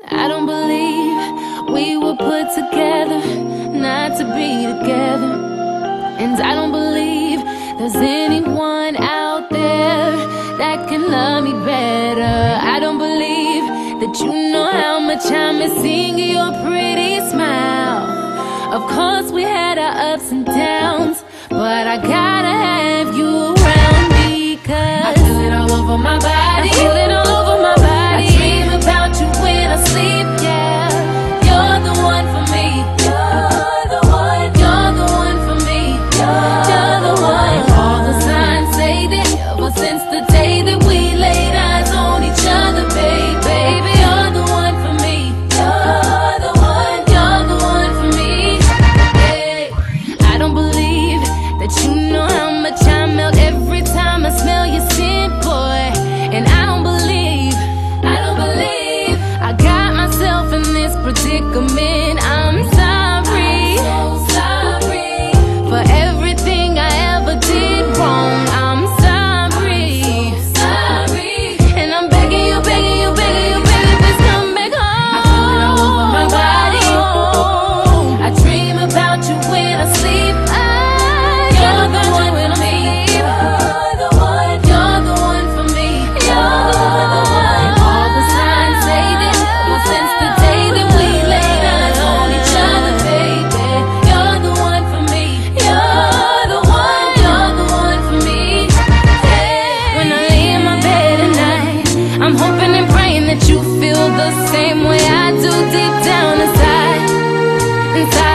I don't believe we were put together not to be together. And I don't believe there's anyone out there that can love me better. I don't believe that you know how much I'm missing your pretty smile. Of course we had our ups and downs, but I gotta have you around because I feel it all over my body. I feel it all over my body. I dream about you when I sleep, yeah. You're the one for me. You're the one. You're the one for me. You're the one. All the signs say that ever since the day that we laid eyes on each other, baby, you're the one for me. You're the one. You're the one for me. Hey, I don't believe that you know how much I melt every time I smell your scent, boy. And I don't believe I got myself in this predicament. I'm sorry, so sorry for everything I ever did wrong. I'm sorry, so sorry, and I'm begging you, baby, please come back home. I feel it all over my body. I dream about you when I sleep. You're the one for me. You're the one. You're the one for me. You're the one. All the signs say that ever since the day that we laid eyes on each other, baby, you're the one for me. You're the one. You're the one for me. Hey. When I lay in my bed at night, I'm hoping and praying that you feel the same way I do deep down inside.